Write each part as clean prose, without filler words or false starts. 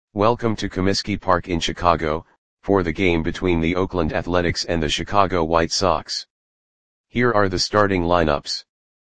Welcome to Comiskey Park in Chicago, for the game between the Oakland Athletics and the Chicago White Sox. Here are the starting lineups.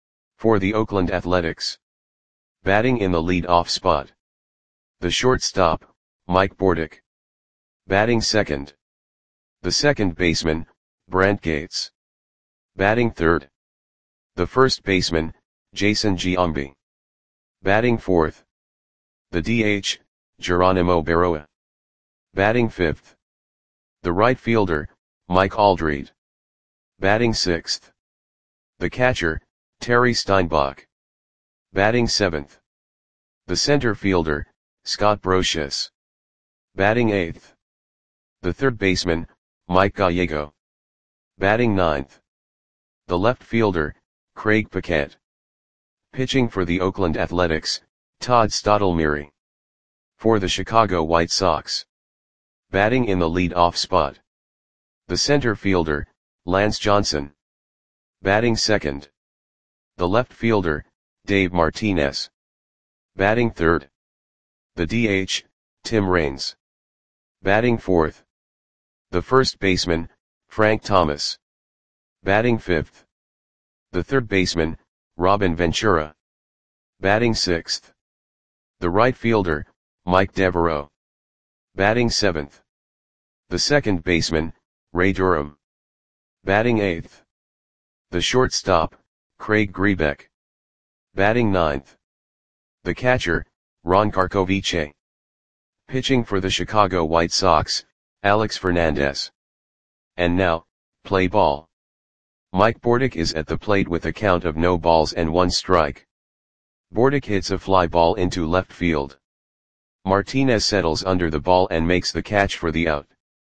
For the Oakland Athletics. Batting in the lead-off spot. The shortstop, Mike Bordick. Batting second. The second baseman, Brent Gates. Batting third. The first baseman, Jason Giambi. Batting fourth. The DH, Geronimo Berroa. Batting fifth. The right fielder, Mike Aldrete. Batting sixth. The catcher, Terry Steinbach. Batting seventh. The center fielder, Scott Brosius. Batting eighth. The third baseman, Mike Gallego. Batting ninth. The left fielder, Craig Paquette. Pitching for the Oakland Athletics, Todd Stottlemyre. For the Chicago White Sox. Batting in the lead-off spot. The center fielder, Lance Johnson. Batting second. The left fielder, Dave Martinez. Batting third. The DH, Tim Raines. Batting fourth. The first baseman, Frank Thomas. Batting fifth. The third baseman, Robin Ventura. Batting sixth. The right fielder, Mike Devereaux. Batting seventh. The second baseman, Ray Durham. Batting eighth. The shortstop, Craig Grebeck. Batting ninth. The catcher, Ron Karkovice. Pitching for the Chicago White Sox, Alex Fernandez. And now, play ball. Mike Bordick is at the plate with a count of no balls and one strike. Bordick hits a fly ball into left field. Martinez settles under the ball and makes the catch for the out.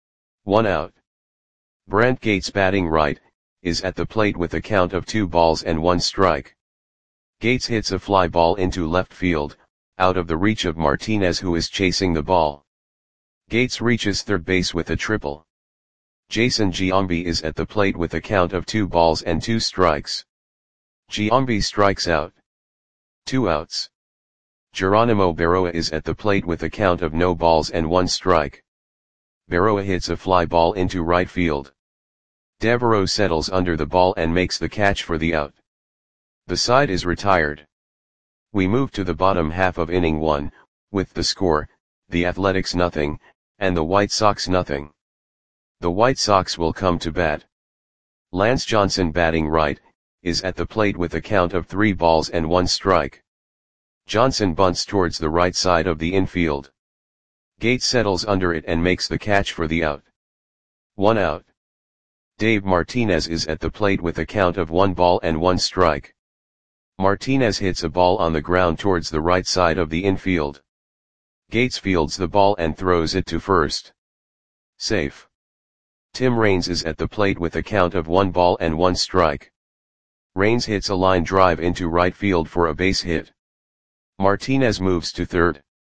1 out. Brent Gates, batting right, is at the plate with a count of 2 balls and 1 strike. Gates hits a fly ball into left field, out of the reach of Martinez, who is chasing the ball. Gates reaches third base with a triple. Jason Giambi is at the plate with a count of 2 balls and 2 strikes. Giambi strikes out. 2 outs. Geronimo Berroa is at the plate with a count of no balls and 1 strike. Berroa hits a fly ball into right field. Devereaux settles under the ball and makes the catch for the out. The side is retired. We move to the bottom half of inning 1, with the score, the Athletics 0, and the White Sox 0. The White Sox will come to bat. Lance Johnson, batting right, is at the plate with a count of 3 balls and 1 strike. Johnson bunts towards the right side of the infield. Gates settles under it and makes the catch for the out. 1 out. Dave Martinez is at the plate with a count of 1 ball and 1 strike. Martinez hits a ball on the ground towards the right side of the infield. Gates fields the ball and throws it to first. Safe. Tim Raines is at the plate with a count of 1 ball and 1 strike. Raines hits a line drive into right field for a base hit. Martinez moves to third.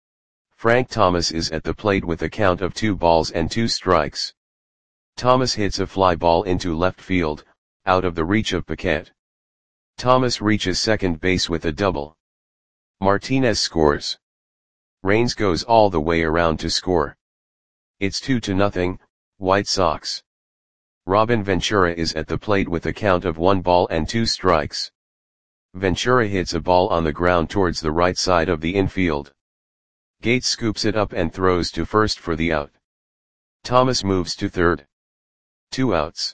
Frank Thomas is at the plate with a count of 2 balls and 2 strikes. Thomas hits a fly ball into left field, out of the reach of Paquette. Thomas reaches second base with a double. Martinez scores. Raines goes all the way around to score. It's 2-0, White Sox. Robin Ventura is at the plate with a count of 1 ball and 2 strikes. Ventura hits a ball on the ground towards the right side of the infield. Gates scoops it up and throws to first for the out. Thomas moves to third. 2 outs.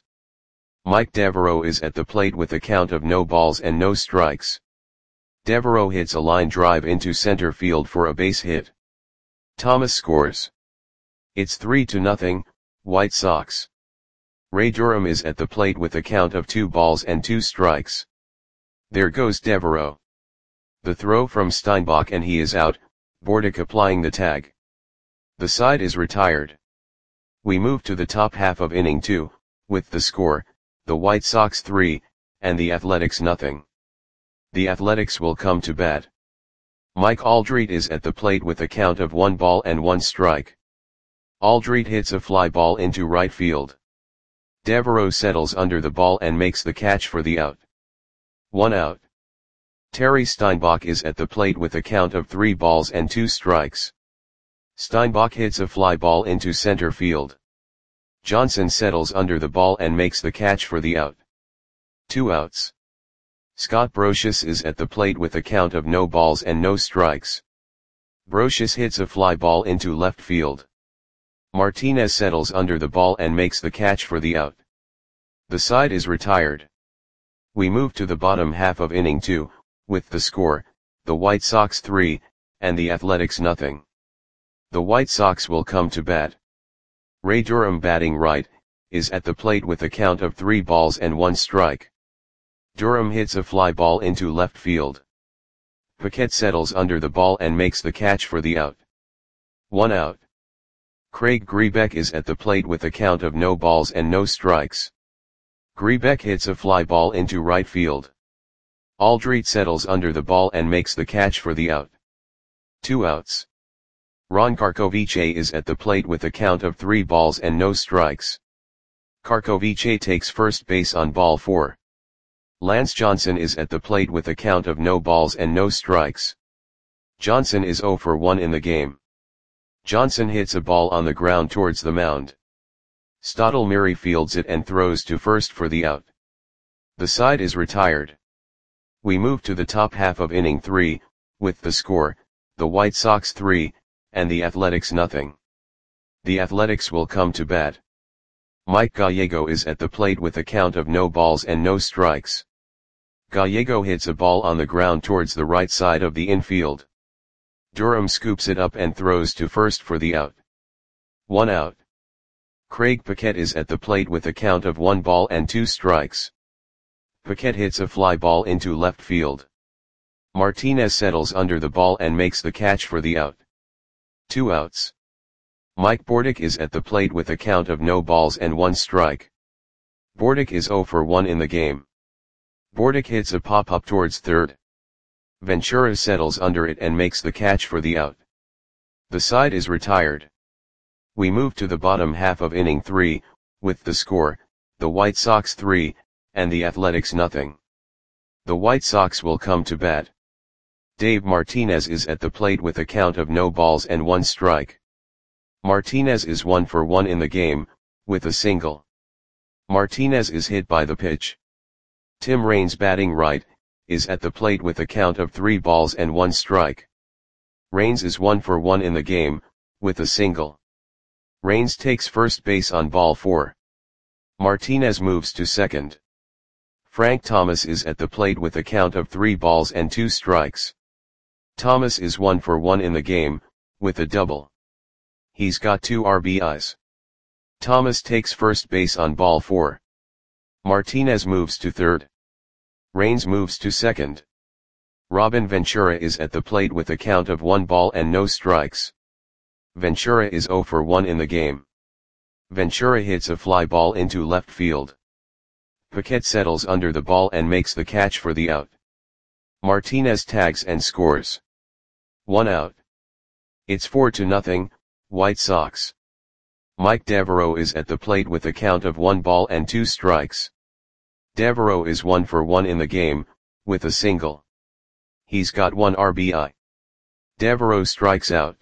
Mike Devereaux is at the plate with a count of no balls and no strikes. Devereaux hits a line drive into center field for a base hit. Thomas scores. It's 3-0, White Sox. Ray Durham is at the plate with a count of 2 balls and 2 strikes. There goes Devereaux. The throw from Steinbach and he is out, Bordick applying the tag. The side is retired. We move to the top half of inning 2, with the score, the White Sox 3, and the Athletics 0. The Athletics will come to bat. Mike Aldrete is at the plate with a count of 1 ball and 1 strike. Aldrete hits a fly ball into right field. Devereaux settles under the ball and makes the catch for the out. 1 out. Terry Steinbach is at the plate with a count of 3 balls and 2 strikes. Steinbach hits a fly ball into center field. Johnson settles under the ball and makes the catch for the out. 2 outs. Scott Brosius is at the plate with a count of no balls and no strikes. Brosius hits a fly ball into left field. Martinez settles under the ball and makes the catch for the out. The side is retired. We move to the bottom half of inning 2, with the score, the White Sox 3, and the Athletics nothing. The White Sox will come to bat. Ray Durham, batting right, is at the plate with a count of 3 balls and 1 strike. Durham hits a fly ball into left field. Paquette settles under the ball and makes the catch for the out. 1 out. Craig Grebeck is at the plate with a count of no balls and no strikes. Grebeck hits a fly ball into right field. Aldrete settles under the ball and makes the catch for the out. 2 outs. Ron Karkovice is at the plate with a count of 3 balls and no strikes. Karkovice takes first base on ball 4. Lance Johnson is at the plate with a count of no balls and no strikes. Johnson is 0 for 1 in the game. Johnson hits a ball on the ground towards the mound. Stottlemyre fields it and throws to first for the out. The side is retired. We move to the top half of inning 3, with the score, the White Sox 3, and the Athletics nothing. The Athletics will come to bat. Mike Gallego is at the plate with a count of no balls and no strikes. Gallego hits a ball on the ground towards the right side of the infield. Durham scoops it up and throws to first for the out. 1 out. Craig Paquette is at the plate with a count of 1 ball and 2 strikes. Paquette hits a fly ball into left field. Martinez settles under the ball and makes the catch for the out. 2 outs. Mike Bordick is at the plate with a count of no balls and 1 strike. Bordick is 0 for 1 in the game. Bordick hits a pop-up towards third. Ventura settles under it and makes the catch for the out. The side is retired. We move to the bottom half of inning 3, with the score, the White Sox 3, and the Athletics nothing. The White Sox will come to bat. Dave Martinez is at the plate with a count of no balls and 1 strike. Martinez is 1 for 1 in the game, with a single. Martinez is hit by the pitch. Tim Raines, batting right, is at the plate with a count of 3 balls and 1 strike. Raines is 1 for 1 in the game, with a single. Raines takes first base on ball 4. Martinez moves to second. Frank Thomas is at the plate with a count of 3 balls and 2 strikes. Thomas is 1 for 1 in the game, with a double. He's got 2 RBIs. Thomas takes first base on ball 4. Martinez moves to third. Raines moves to second. Robin Ventura is at the plate with a count of 1 ball and no strikes. Ventura is 0 for 1 in the game. Ventura hits a fly ball into left field. Paquette settles under the ball and makes the catch for the out. Martinez tags and scores. 1 out. It's 4-0, White Sox. Mike Devereaux is at the plate with a count of 1 ball and 2 strikes. Devereaux is 1 for 1 in the game, with a single. He's got 1 RBI. Devereaux strikes out.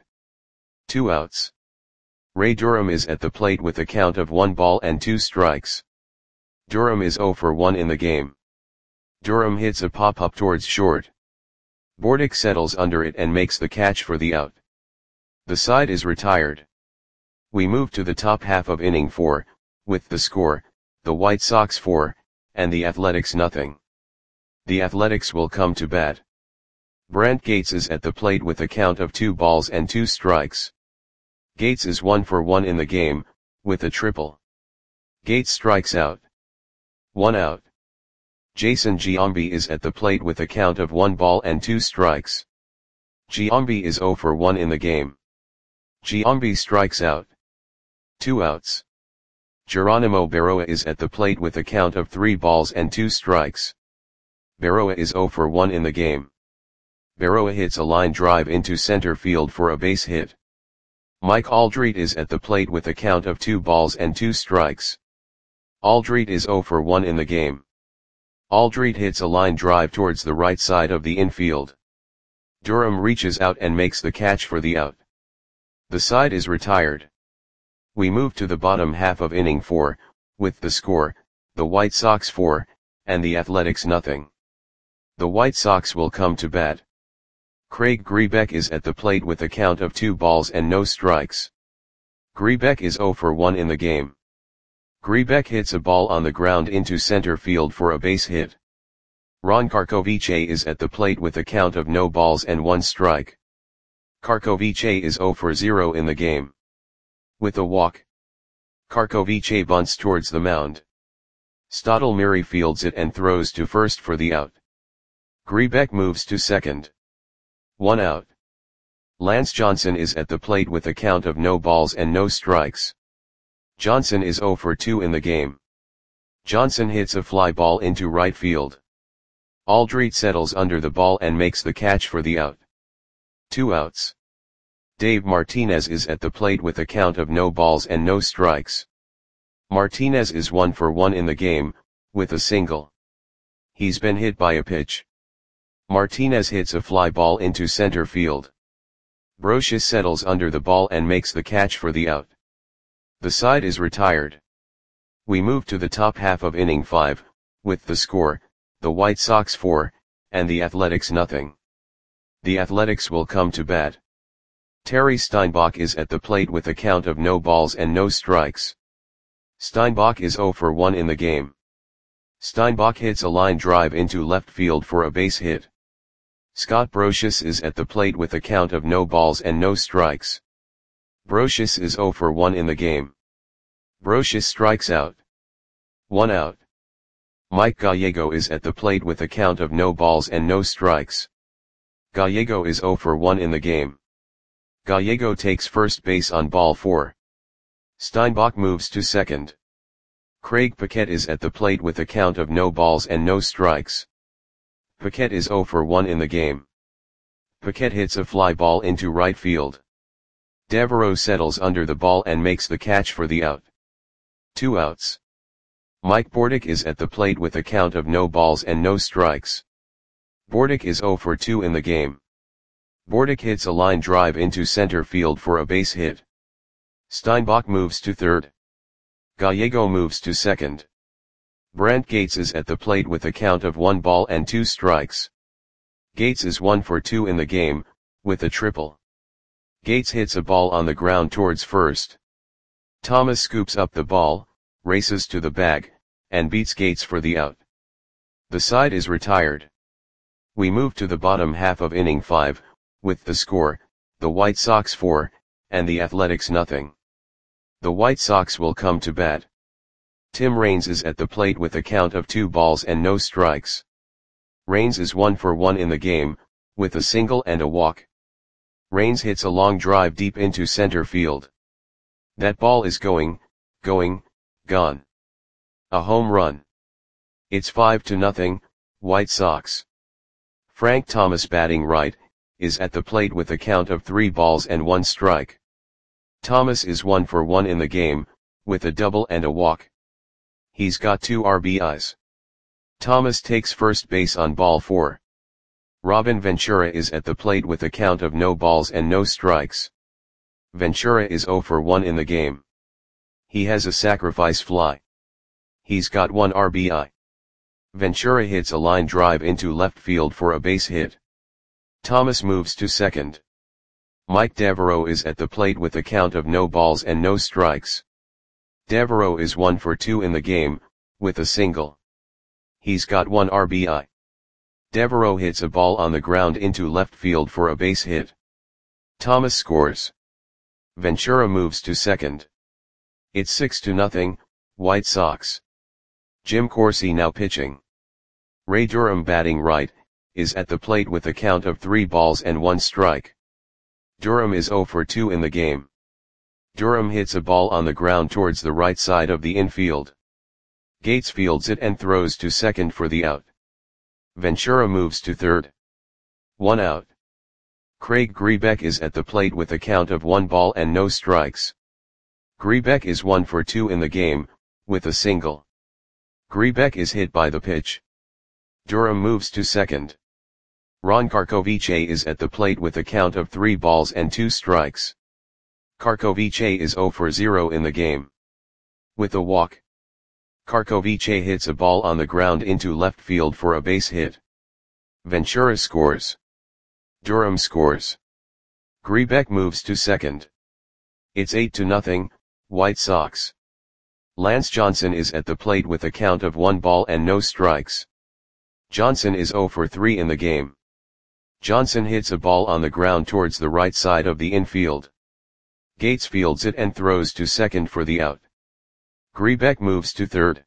2 outs. Ray Durham is at the plate with a count of 1 ball and 2 strikes. Durham is 0 for 1 in the game. Durham hits a pop-up towards short. Bordick settles under it and makes the catch for the out. The side is retired. We move to the top half of inning 4, with the score, the White Sox 4, and the Athletics nothing. The Athletics will come to bat. Brent Gates is at the plate with a count of 2 balls and 2 strikes. Gates is 1 for 1 in the game, with a triple. Gates strikes out. 1 out. Jason Giambi is at the plate with a count of 1 ball and 2 strikes. Giambi is 0 for 1 in the game. Giambi strikes out. 2 outs. Geronimo Berroa is at the plate with a count of 3 balls and 2 strikes. Berroa is 0 for 1 in the game. Berroa hits a line drive into center field for a base hit. Mike Aldrete is at the plate with a count of 2 balls and 2 strikes. Aldrete is 0 for 1 in the game. Aldrete hits a line drive towards the right side of the infield. Durham reaches out and makes the catch for the out. The side is retired. We move to the bottom half of inning 4, with the score, the White Sox 4, and the Athletics nothing. The White Sox will come to bat. Craig Grebeck is at the plate with a count of 2 balls and no strikes. Grebeck is 0 for 1 in the game. Grebeck hits a ball on the ground into center field for a base hit. Ron Karkovice is at the plate with a count of no balls and 1 strike. Karkovice is 0 for 0 in the game. With a walk, Karkovice bunts towards the mound. Stottlemyre fields it and throws to first for the out. Grebeck moves to second. 1 out. Lance Johnson is at the plate with a count of no balls and no strikes. Johnson is 0 for 2 in the game. Johnson hits a fly ball into right field. Aldrete settles under the ball and makes the catch for the out. 2 outs. Dave Martinez is at the plate with a count of no balls and no strikes. Martinez is 1 for 1 in the game, with a single. He's been hit by a pitch. Martinez hits a fly ball into center field. Brosius settles under the ball and makes the catch for the out. The side is retired. We move to the top half of inning 5, with the score, the White Sox 4, and the Athletics nothing. The Athletics will come to bat. Terry Steinbach is at the plate with a count of no balls and no strikes. Steinbach is 0 for 1 in the game. Steinbach hits a line drive into left field for a base hit. Scott Brosius is at the plate with a count of no balls and no strikes. Brosius is 0 for 1 in the game. Brosius strikes out. 1 out. Mike Gallego is at the plate with a count of no balls and no strikes. Gallego is 0 for 1 in the game. Gallego takes first base on ball 4. Steinbach moves to second. Craig Paquette is at the plate with a count of no balls and no strikes. Paquette is 0 for 1 in the game. Paquette hits a fly ball into right field. Devereaux settles under the ball and makes the catch for the out. 2 outs. Mike Bordick is at the plate with a count of no balls and no strikes. Bordick is 0 for 2 in the game. Bordick hits a line drive into center field for a base hit. Steinbach moves to third. Gallego moves to second. Brant Gates is at the plate with a count of 1 ball and 2 strikes. Gates is 1 for 2 in the game, with a triple. Gates hits a ball on the ground towards first. Thomas scoops up the ball, races to the bag, and beats Gates for the out. The side is retired. We move to the bottom half of inning 5, with the score, the White Sox 4, and the Athletics nothing. The White Sox will come to bat. Tim Raines is at the plate with a count of 2 balls and no strikes. Raines is 1 for 1 in the game, with a single and a walk. Raines hits a long drive deep into center field. That ball is going, gone. A home run. It's 5-0, White Sox. Frank Thomas batting right, is at the plate with a count of 3 balls and 1 strike. Thomas is 1 for 1 in the game, with a double and a walk. He's got 2 RBIs. Thomas takes first base on ball 4. Robin Ventura is at the plate with a count of no balls and no strikes. Ventura is 0 for 1 in the game. He has a sacrifice fly. He's got 1 RBI. Ventura hits a line drive into left field for a base hit. Thomas moves to second. Mike Devereaux is at the plate with a count of no balls and no strikes. Devereaux is 1 for 2 in the game, with a single. He's got 1 RBI. Devereaux hits a ball on the ground into left field for a base hit. Thomas scores. Ventura moves to second. It's 6-0, White Sox. Jim Corsi now pitching. Ray Durham batting right, is at the plate with a count of 3 balls and 1 strike. Durham is 0 for 2 in the game. Durham hits a ball on the ground towards the right side of the infield. Gates fields it and throws to second for the out. Ventura moves to third. 1 out. Craig Grebeck is at the plate with a count of 1 ball and no strikes. Grebeck is 1 for 2 in the game, with a single. Grebeck is hit by the pitch. Durham moves to second. Ron Karkovice is at the plate with a count of 3 balls and 2 strikes. Karkovice is 0 for 0 in the game. With a walk, Karkovice hits a ball on the ground into left field for a base hit. Ventura scores. Durham scores. Grebeck moves to second. It's 8-0, White Sox. Lance Johnson is at the plate with a count of 1 ball and no strikes. Johnson is 0 for 3 in the game. Johnson hits a ball on the ground towards the right side of the infield. Gates fields it and throws to second for the out. Grebeck moves to third.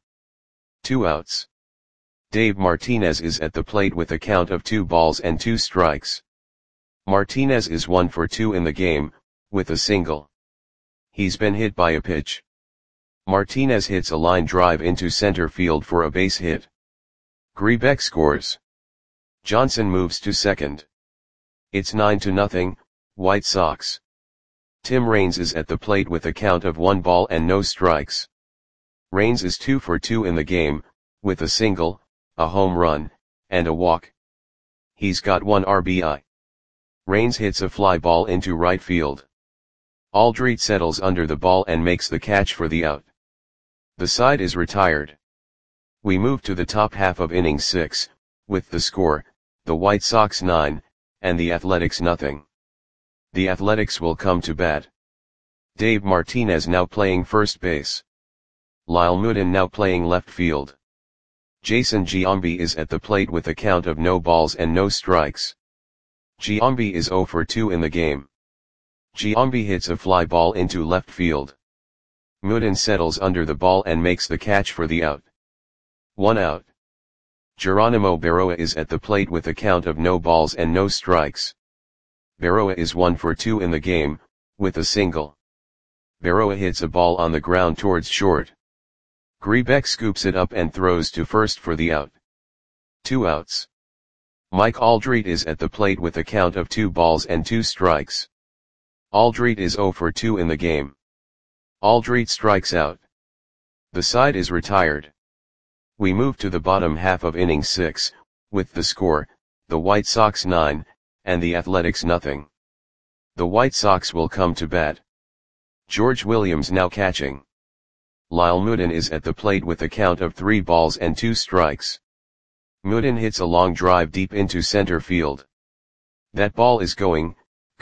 2 outs. Dave Martinez is at the plate with a count of 2 balls and 2 strikes. Martinez is 1 for 2 in the game, with a single. He's been hit by a pitch. Martinez hits a line drive into center field for a base hit. Grebeck scores. Johnson moves to second. It's 9-0, White Sox. Tim Raines is at the plate with a count of 1 ball and no strikes. Raines is 2 for 2 in the game, with a single, a home run, and a walk. He's got 1 RBI. Raines hits a fly ball into right field. Aldrete settles under the ball and makes the catch for the out. The side is retired. We move to the top half of inning 6, with the score, the White Sox 9, and the Athletics nothing. The Athletics will come to bat. Dave Martinez now playing first base. Lyle Mutin now playing left field. Jason Giambi is at the plate with a count of no balls and no strikes. Giambi is 0 for 2 in the game. Giambi hits a fly ball into left field. Mutin settles under the ball and makes the catch for the out. 1 out. Geronimo Berroa is at the plate with a count of no balls and no strikes. Berroa is 1 for 2 in the game, with a single. Berroa hits a ball on the ground towards short. Grebeck scoops it up and throws to first for the out. 2 outs. Mike Aldrete is at the plate with a count of 2 balls and 2 strikes. Aldrete is 0 for 2 in the game. Aldrete strikes out. The side is retired. We move to the bottom half of inning 6, with the score, the White Sox 9, and the Athletics nothing. The White Sox will come to bat. George Williams now catching. Lyle Mutin is at the plate with a count of 3 balls and 2 strikes. Mutin hits a long drive deep into center field. That ball is going,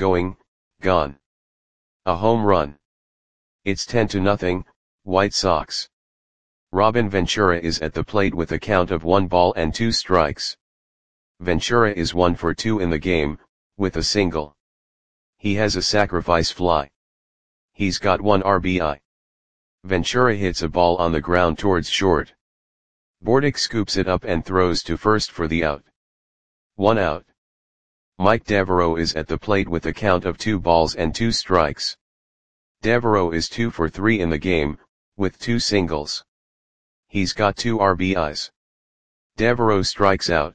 gone. A home run. It's 10-0, White Sox. Robin Ventura is at the plate with a count of 1 ball and 2 strikes. Ventura is 1 for 2 in the game, with a single. He has a sacrifice fly. He's got 1 RBI. Ventura hits a ball on the ground towards short. Bordick scoops it up and throws to first for the out. 1 out. Mike Devereaux is at the plate with a count of 2 balls and 2 strikes. Devereaux is 2 for 3 in the game, with 2 singles. He's got 2 RBIs. Devereaux strikes out.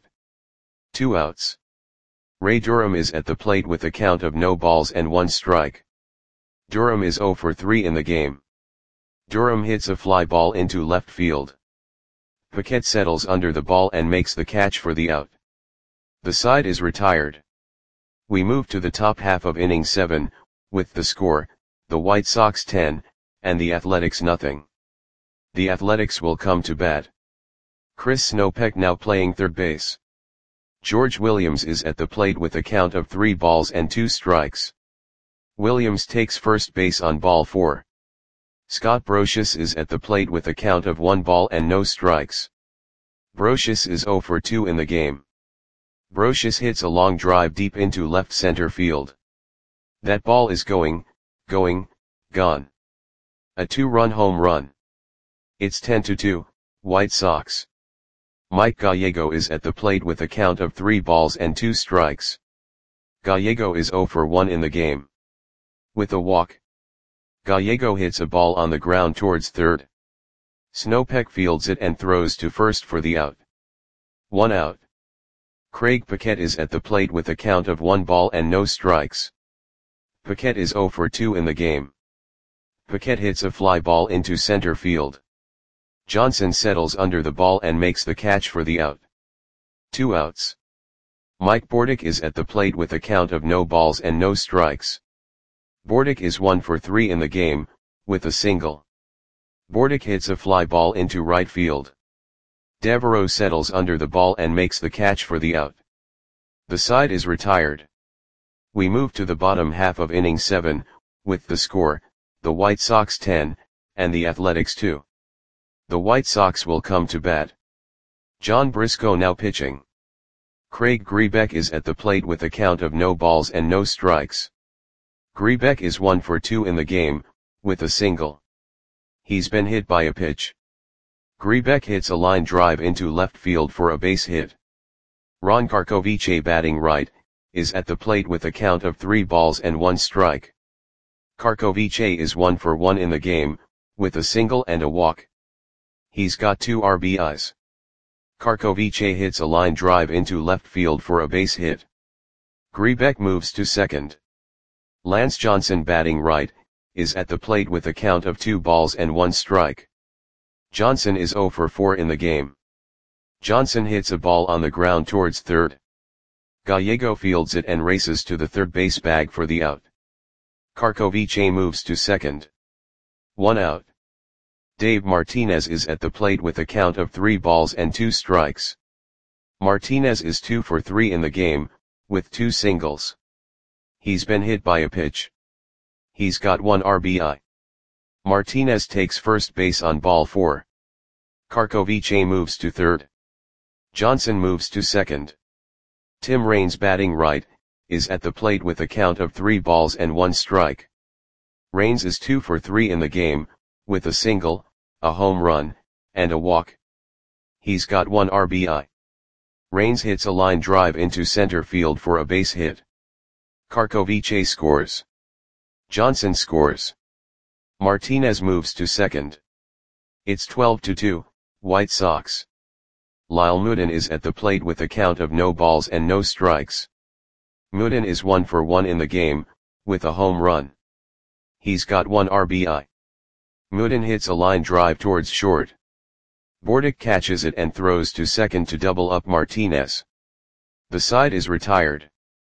2 outs. Ray Durham is at the plate with a count of no balls and 1 strike. Durham is 0 for 3 in the game. Durham hits a fly ball into left field. Paquette settles under the ball and makes the catch for the out. The side is retired. We move to the top half of inning 7, with the score, the White Sox 10, and the Athletics nothing. The Athletics will come to bat. Chris Snopek now playing third base. George Williams is at the plate with a count of 3 balls and 2 strikes. Williams takes first base on ball 4. Scott Brocious is at the plate with a count of 1 ball and no strikes. Brocious is 0 for 2 in the game. Brocious hits a long drive deep into left center field. That ball is going, gone. A 2-run home run. It's 10-2, White Sox. Mike Gallego is at the plate with a count of 3 balls and 2 strikes. Gallego is 0 for 1 in the game. With a walk, Gallego hits a ball on the ground towards third. Snopek fields it and throws to first for the out. 1 out. Craig Paquette is at the plate with a count of 1 ball and no strikes. Paquette is 0 for 2 in the game. Paquette hits a fly ball into center field. Johnson settles under the ball and makes the catch for the out. 2 outs. Mike Bordick is at the plate with a count of no balls and no strikes. Bordick is 1 for 3 in the game, with a single. Bordick hits a fly ball into right field. Devereaux settles under the ball and makes the catch for the out. The side is retired. We move to the bottom half of inning 7, with the score, the White Sox 10, and the Athletics 2. The White Sox will come to bat. John Briscoe now pitching. Craig Grebeck is at the plate with a count of no balls and no strikes. Grebeck is 1 for 2 in the game, with a single. He's been hit by a pitch. Grebeck hits a line drive into left field for a base hit. Ron Karkovice, batting right, is at the plate with a count of 3 balls and 1 strike. Karkovice is 1 for 1 in the game, with a single and a walk. He's got 2 RBIs. Karkovice hits a line drive into left field for a base hit. Grebeck moves to second. Lance Johnson, batting right, is at the plate with a count of 2 balls and 1 strike. Johnson is 0 for 4 in the game. Johnson hits a ball on the ground towards third. Gallego fields it and races to the third base bag for the out. Karkovice moves to second. 1 out. Dave Martinez is at the plate with a count of 3 balls and 2 strikes. Martinez is 2 for 3 in the game, with 2 singles. He's been hit by a pitch. He's got 1 RBI. Martinez takes first base on ball 4. Karkovice moves to third. Johnson moves to second. Tim Raines, batting right, is at the plate with a count of 3 balls and 1 strike. Raines is 2 for 3 in the game, with a single, a home run, and a walk. He's got 1 RBI. Raines hits a line drive into center field for a base hit. Karkovice scores. Johnson scores. Martinez moves to second. It's 12-2, White Sox. Lyle Moudon is at the plate with a count of no balls and no strikes. Moudon is 1 for 1 in the game, with a home run. He's got 1 RBI. Moudon hits a line drive towards short. Bordick catches it and throws to second to double up Martinez. The side is retired.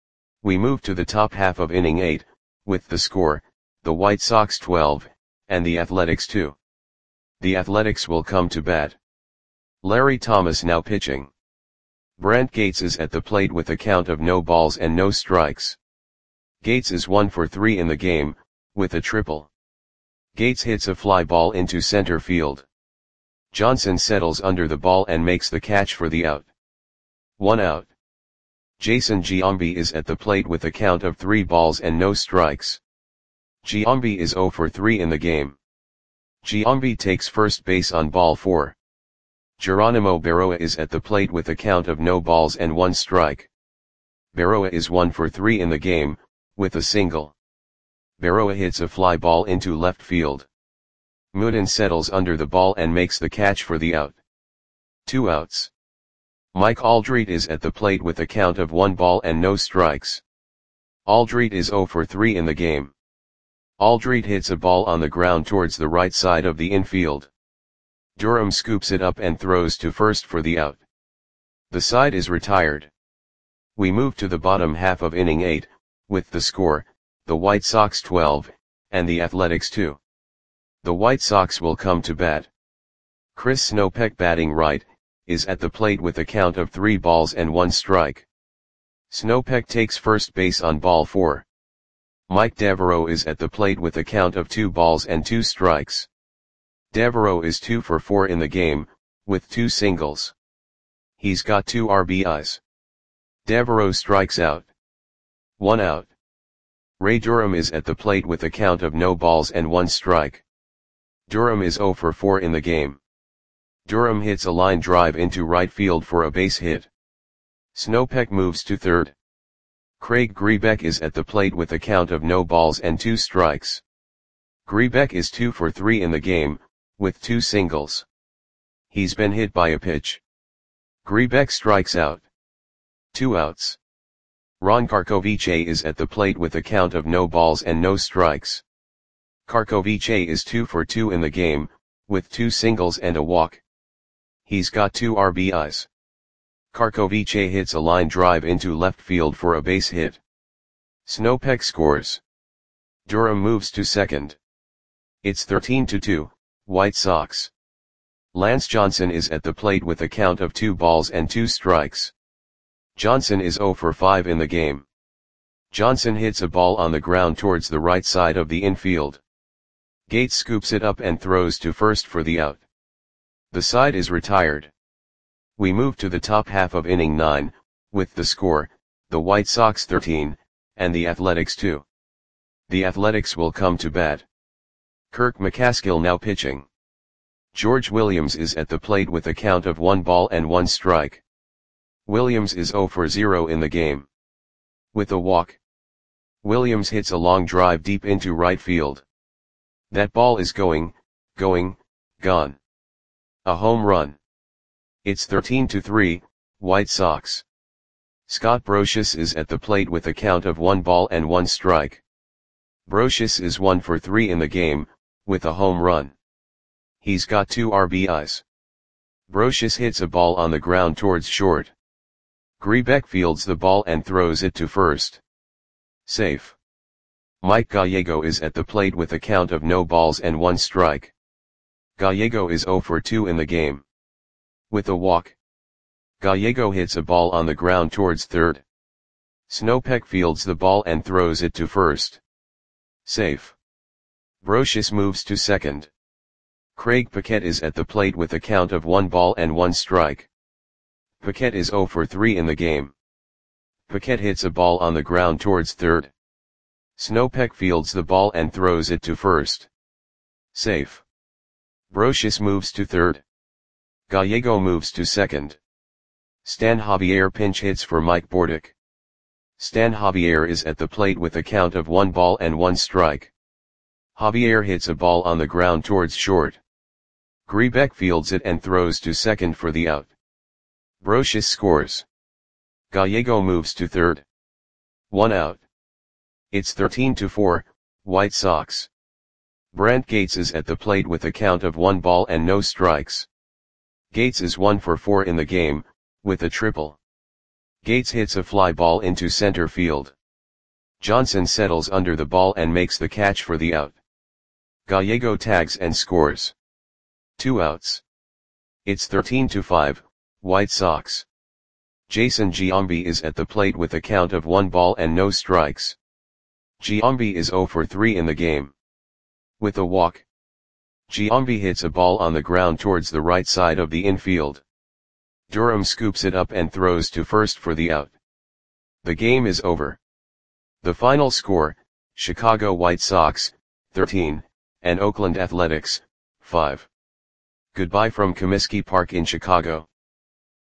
We move to the top half of inning 8, with the score, the White Sox 12, and the Athletics 2. The Athletics will come to bat. Larry Thomas now pitching. Brent Gates is at the plate with a count of no balls and no strikes. Gates is 1 for 3 in the game, with a triple. Gates hits a fly ball into center field. Johnson settles under the ball and makes the catch for the out. 1 out. Jason Giambi is at the plate with a count of 3 balls and no strikes. Giambi is 0 for 3 in the game. Giambi takes first base on ball 4. Geronimo Berroa is at the plate with a count of no balls and 1 strike. Berroa is 1 for 3 in the game, with a single. Berroa hits a fly ball into left field. Moudon settles under the ball and makes the catch for the out. 2 outs. Mike Aldrete is at the plate with a count of 1 ball and no strikes. Aldrete is 0 for 3 in the game. Aldrete hits a ball on the ground towards the right side of the infield. Durham scoops it up and throws to first for the out. The side is retired. We move to the bottom half of inning 8, with the score, the White Sox 12, and the Athletics 2. The White Sox will come to bat. Chris Snopek, batting right, is at the plate with a count of 3 balls and 1 strike. Snopek takes first base on ball 4. Mike Devereaux is at the plate with a count of 2 balls and 2 strikes. Devereaux is 2 for 4 in the game, with 2 singles. He's got 2 RBIs. Devereaux strikes out. 1 out. Ray Durham is at the plate with a count of no balls and 1 strike. Durham is 0 for 4 in the game. Durham hits a line drive into right field for a base hit. Snopek moves to third. Craig Grebeck is at the plate with a count of no balls and 2 strikes. Grebeck is 2 for 3 in the game, with 2 singles. He's been hit by a pitch. Grebeck strikes out. 2 outs. Ron Karkovice is at the plate with a count of no balls and no strikes. Karkovice is 2 for 2 in the game, with 2 singles and a walk. He's got 2 RBIs. Karkovice hits a line drive into left field for a base hit. Snopek scores. Durham moves to second. It's 13-2, White Sox. Lance Johnson is at the plate with a count of 2 balls and 2 strikes. Johnson is 0 for 5 in the game. Johnson hits a ball on the ground towards the right side of the infield. Gates scoops it up and throws to first for the out. The side is retired. We move to the top half of inning 9, with the score, the White Sox 13, and the Athletics 2. The Athletics will come to bat. Kirk McCaskill now pitching. George Williams is at the plate with a count of 1 ball and 1 strike. Williams is 0 for 0 in the game. With a walk, Williams hits a long drive deep into right field. That ball is gone. A home run. It's 13-3, White Sox. Scott Brosius is at the plate with a count of 1 ball and 1 strike. Brosius is 1 for 3 in the game, with a home run. He's got 2 RBIs. Brosius hits a ball on the ground towards short. Grebeck fields the ball and throws it to first. Safe. Mike Gallego is at the plate with a count of no balls and 1 strike. Gallego is 0 for 2 in the game. With a walk, Gallego hits a ball on the ground towards third. Snopek fields the ball and throws it to first. Safe. Brosius moves to second. Craig Paquette is at the plate with a count of 1 ball and 1 strike. Paquette is 0 for 3 in the game. Paquette hits a ball on the ground towards third. Snopek fields the ball and throws it to first. Safe. Brosius moves to third. Gallego moves to second. Stan Javier pinch hits for Mike Bordick. Stan Javier is at the plate with a count of 1 ball and 1 strike. Javier hits a ball on the ground towards short. Grebeck fields it and throws to second for the out. Brosius scores. Gallego moves to third. 1 out. It's 13-4, White Sox. Brent Gates is at the plate with a count of 1 ball and no strikes. Gates is 1 for 4 in the game, with a triple. Gates hits a fly ball into center field. Johnson settles under the ball and makes the catch for the out. Gallego tags and scores. 2 outs. It's 13-5, White Sox. Jason Giambi is at the plate with a count of 1 ball and no strikes. Giambi is 0 for 3 in the game. With a walk, Giambi hits a ball on the ground towards the right side of the infield. Durham scoops it up and throws to first for the out. The game is over. The final score, Chicago White Sox, 13, and Oakland Athletics, 5. Goodbye from Comiskey Park in Chicago.